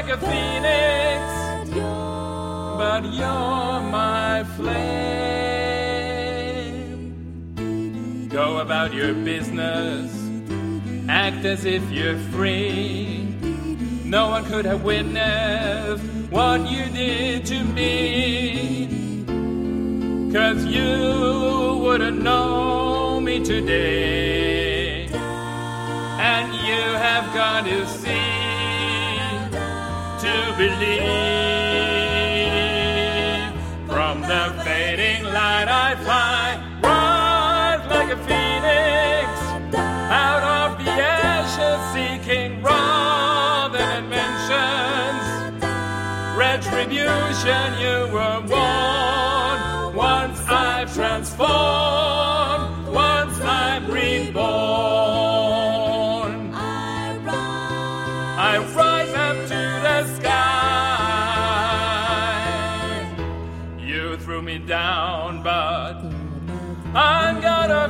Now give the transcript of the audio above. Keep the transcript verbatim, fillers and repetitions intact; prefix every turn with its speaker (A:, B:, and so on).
A: like a phoenix, but you're my flame. Go about your business, act as if you're free. No one could have witnessed what you did to me, 'cause you wouldn't know me today. And you have got to see to believe. From the fading light I fly, rise like a phoenix, out of the ashes seeking wrath and inventions. Retribution you were born, once I've transformed, once I'm reborn. I rise up to the sky. You threw me down, but I'm gonna